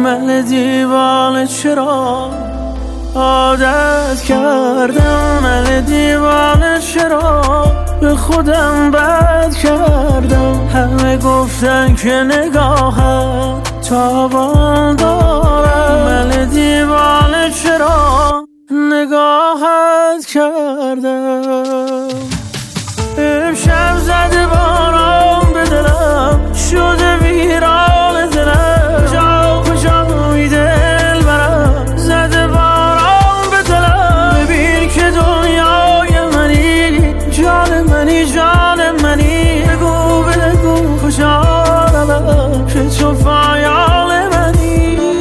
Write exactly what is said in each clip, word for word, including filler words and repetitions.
من دیوانه چرا عادت کردم، من دیوانه چرا به خودم بد کردم. همه گفتن که نگاهت تابان دارم، من دیوانه چرا نگاهت کردم. امشب زده باران به دلم، شده ویران دلم، جا کجا می دل برم. زده باران به دلم، ببین که دنیای منی، جان منی جان منی. بگو بگو کجا روم که تو پایان منی.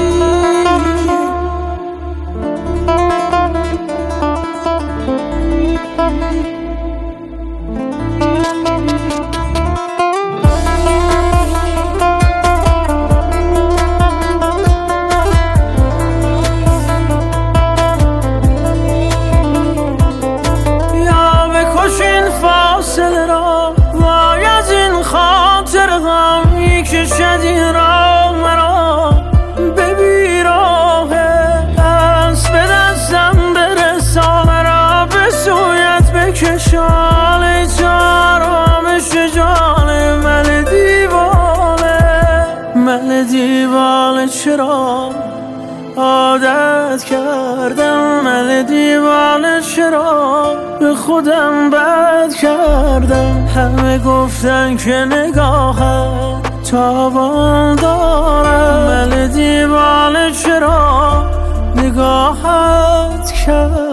فاصله را وای از این خاطر غمی که شدی را مرا به بیراهه. دست به دستم برسان را به سویت بکشان، چارامش جان من دیوانه. من دیوانه چرا عادت کردم، من دیوانه چرا به خودم بد کردم. همه گفتن که نگاهت تابان دارم، من دیوانه چرا نگاهت کردم.